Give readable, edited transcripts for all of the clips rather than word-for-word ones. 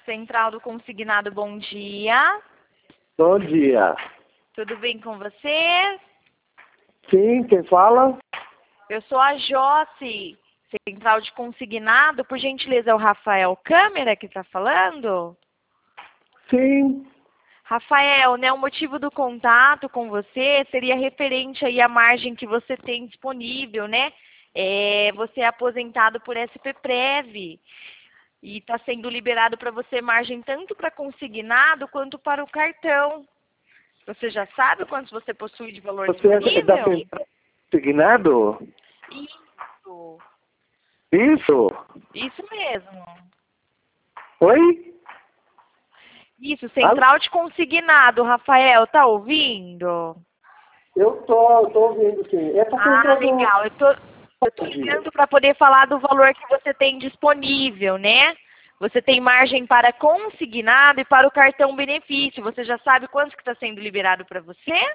Central do Consignado, bom dia. Bom dia. Tudo bem com você? Sim, quem fala? Eu sou a Josi, Central de Consignado. Por gentileza, é o Rafael Câmara que está falando? Sim. Rafael, né, o motivo do contato com você seria referente aí à margem que você tem disponível, né? Você é aposentado por SPPrev e está sendo liberado para você margem tanto para consignado quanto para o cartão. Você já sabe quantos você possui de valor Você é da disponível? Central Consignado? Isso, Isso? isso mesmo. Oi? Isso, Central de Consignado, Rafael, tá ouvindo? Eu tô ouvindo, sim. Essa central Legal. Eu tô ligando para poder falar do valor que você tem disponível, né? Você tem margem para consignado e para o cartão benefício. Você já sabe quanto que está sendo liberado para você?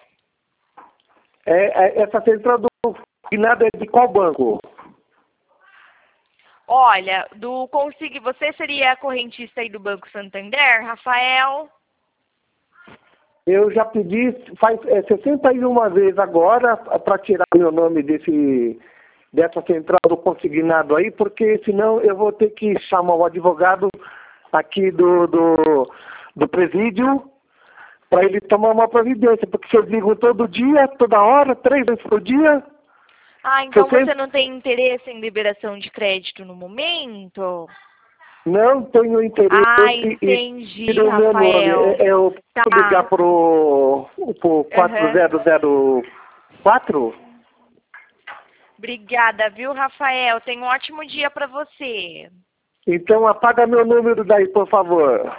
Essa central do consignado é de qual banco? Olha, você seria correntista aí do Banco Santander, Rafael? Eu já pedi, faz 61 vezes agora, para tirar meu nome dessa central do consignado aí, porque senão eu vou ter que chamar o advogado aqui do presídio para ele tomar uma providência, porque vocês ligam todo dia, toda hora, 3 vezes por dia. Então você não tem interesse em liberação de crédito no momento? Não tenho interesse Entendi, e o meu Rafael. nome. Eu posso ligar pro 4004? Obrigada, viu, Rafael? Tenha um ótimo dia para você. Então apaga meu número daí, por favor.